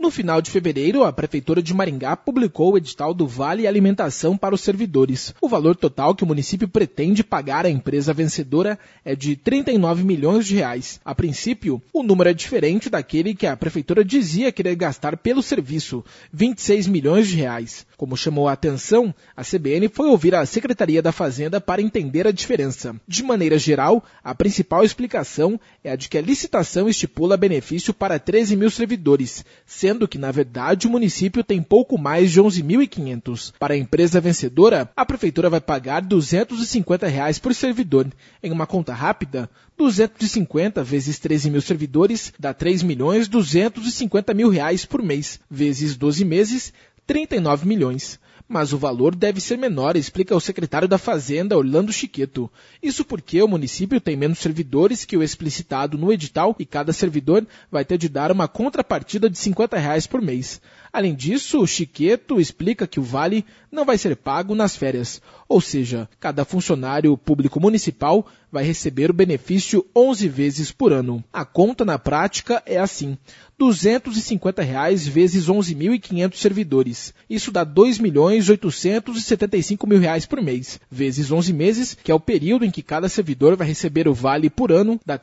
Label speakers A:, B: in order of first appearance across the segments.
A: No final de fevereiro, a Prefeitura de Maringá publicou o edital do Vale Alimentação para os servidores. O valor total que o município pretende pagar à empresa vencedora é de R$ 39 milhões. A princípio, o número é diferente daquele que a Prefeitura dizia querer gastar pelo serviço, R$ 26 milhões. Como chamou a atenção, a CBN foi ouvir a Secretaria da Fazenda para entender a diferença. De maneira geral, a principal explicação é a de que a licitação estipula benefício para 13 mil servidores, sendo que, na verdade, o município tem pouco mais de 11.500. Para a empresa vencedora, a Prefeitura vai pagar R$ 250 por servidor. Em uma conta rápida, 250 vezes 13 mil servidores dá R$ 3.250.000 por mês, vezes 12 meses, 39 milhões. Mas o valor deve ser menor, explica o secretário da Fazenda, Orlando Chiqueto. Isso porque o município tem menos servidores que o explicitado no edital e cada servidor vai ter de dar uma contrapartida de R$ 50 por mês. Além disso, o Chiqueto explica que o vale não vai ser pago nas férias, ou seja, cada funcionário público municipal vai receber o benefício 11 vezes por ano. A conta na prática é assim: R$ 250 vezes 11.500 servidores. Isso dá R$ 2.875.000 por mês, vezes 11 meses, que é o período em que cada servidor vai receber o vale por ano, dá R$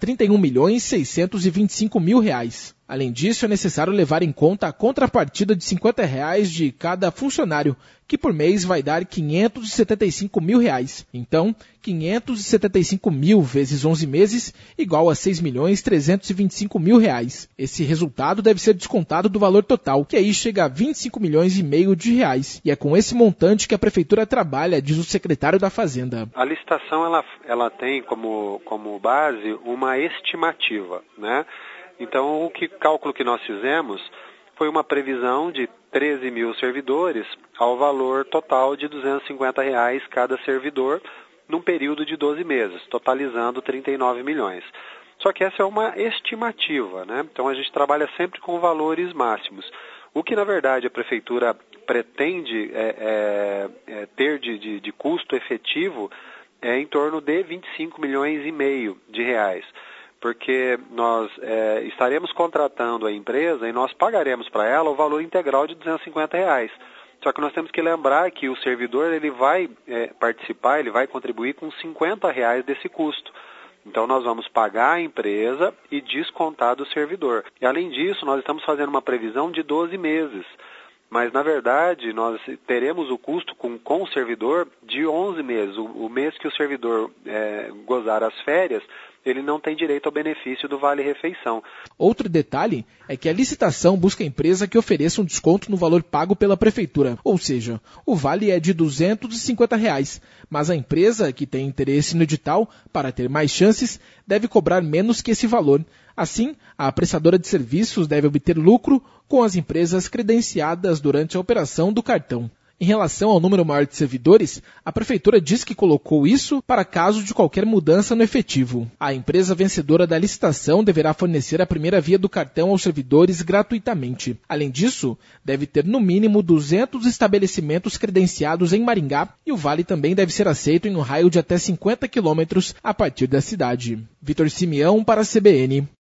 A: 31.625.000. Além disso, é necessário levar em conta a contrapartida de R$ 50 de cada funcionário, que por mês vai dar R$ 575.000. Então, 575.000 vezes 11 meses igual a R$ 6.325.000. Esse resultado deve ser descontado do valor total, que aí chega a R$ 25,5 milhões de reais. E é com esse montante que a Prefeitura trabalha, diz o secretário da Fazenda.
B: A licitação ela tem como base uma estimativa, né? Então, o cálculo que nós fizemos foi uma previsão de 13 mil servidores ao valor total de R$ 250 cada servidor, num período de 12 meses, totalizando 39 milhões. Só que essa é uma estimativa, né? Então a gente trabalha sempre com valores máximos. O que, na verdade, a Prefeitura pretende ter de custo efetivo é em torno de 25,5 milhões de reais. Porque nós estaremos contratando a empresa e nós pagaremos para ela o valor integral de R$ 250. Só que nós temos que lembrar que o servidor ele vai participar, ele vai contribuir com R$ 50 desse custo. Então nós vamos pagar a empresa e descontar do servidor. E além disso, nós estamos fazendo uma previsão de 12 meses. Mas, na verdade, nós teremos o custo com o servidor de 11 meses. O mês que o servidor gozar as férias, ele não tem direito ao benefício do Vale-Refeição.
A: Outro detalhe é que a licitação busca a empresa que ofereça um desconto no valor pago pela Prefeitura. Ou seja, o vale é de R$ 250, mas a empresa que tem interesse no edital, para ter mais chances, deve cobrar menos que esse valor. Assim, a prestadora de serviços deve obter lucro com as empresas credenciadas durante a operação do cartão. Em relação ao número maior de servidores, a Prefeitura diz que colocou isso para caso de qualquer mudança no efetivo. A empresa vencedora da licitação deverá fornecer a primeira via do cartão aos servidores gratuitamente. Além disso, deve ter no mínimo 200 estabelecimentos credenciados em Maringá e o vale também deve ser aceito em um raio de até 50 quilômetros a partir da cidade. Vitor Simeão para a CBN.